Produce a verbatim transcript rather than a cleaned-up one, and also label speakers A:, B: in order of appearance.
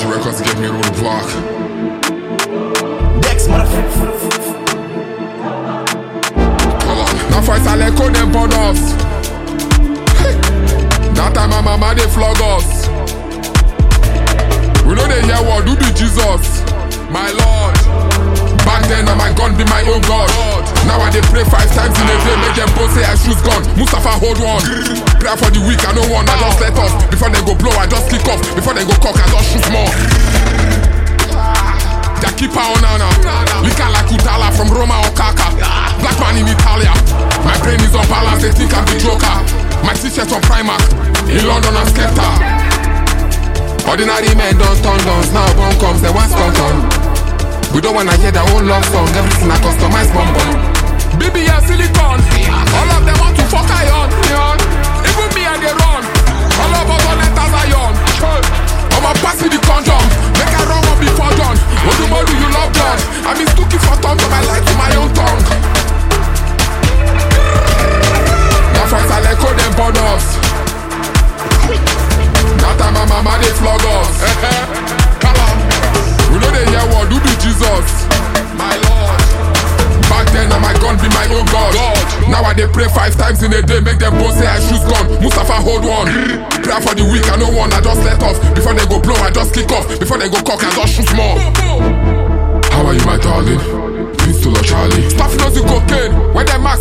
A: G Records gave me roadblock.
B: Dex, motherfucker.
A: Now fight I let them burn us. That time my mama they flog us. We know they hear what do be Jesus, my Lord. Back then, now my gun be my own God. Now I dey pray five times in a day, make them both say I shoot gun. Mustafa hold one. Prayer for the weak, I don't want, I just let off. Before they go blow, I just kick off. Before they go cock, I just shoot more. Jakipa Onana, Lika like Utala from Roma or Kaka. Black man in Italia. My brain is on balance, they think I'm the joker. My t-shirt on Primark, in London and Skepta. Ordinary men don't turn guns, now bomb comes, they want skunk. We don't wanna hear their own love song, everything a customized bomb bomb. B B L silicon, all of them want to fuck iron. Even me and they run, all of us on letters iron. I'ma pass me the condom, make I run one before done. What do more do you love blood? I miss cookie for tongue, but I like to my own tongue. Now first I let go them burn us. Now time my mama they flog us. We know they hear what do be Jesus, my Lord. Back then now my gun be my own God. God. Now I dey pray five times in a day, make them both say I shoot gun. Mustafa hold one. Prayer for the weak, I know one, I just let off. Before they go blow, I just kick off. Before they go cock, I just shoot more. How are you, my darling? Pistol or Charlie? Stuff knows the cocaine. When they mark